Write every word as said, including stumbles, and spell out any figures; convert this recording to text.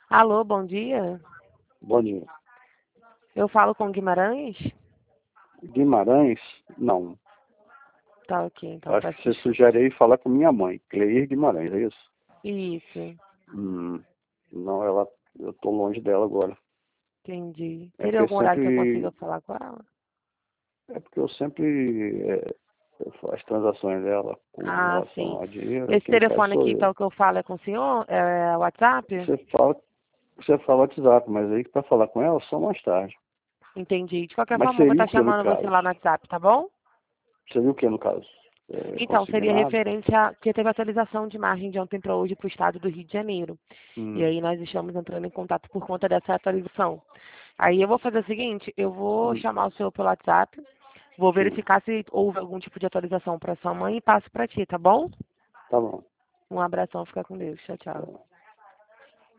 Alô, bom dia. Bom dia. Eu falo com Guimarães? Guimarães? Não. Tá ok, então Acho peço que você desculpa. sugere aí falar com minha mãe, Cleir Guimarães, é isso? Isso, Hum, não, ela, eu tô longe dela agora. entendi. É Teria porque algum horário que eu sempre, consiga falar com ela? é porque eu sempre, é, eu faço as transações dela com Ah, sim. relação a dinheiro, Esse quem faz telefone sou aqui, eu. então, que eu falo é com o senhor? É WhatsApp? Você fala, você fala WhatsApp, mas aí para falar com ela só mais tarde. Entendi. De qualquer Mas forma, eu vou seria estar o que no chamando você caso? lá no WhatsApp, tá bom? Seria o que no caso? É, Então, seria consignado? referente a que teve atualização de margem de ontem para hoje para o estado do Rio de Janeiro. E Hum, aí nós estamos entrando em contato por conta dessa atualização. Aí eu vou fazer o seguinte, eu vou hum, chamar o senhor pelo WhatsApp, vou sim, verificar se houve algum tipo de atualização para sua mãe e passo para ti, tá bom? tá bom. Um abração, fica com Deus. Tchau, tchau. Tá bom.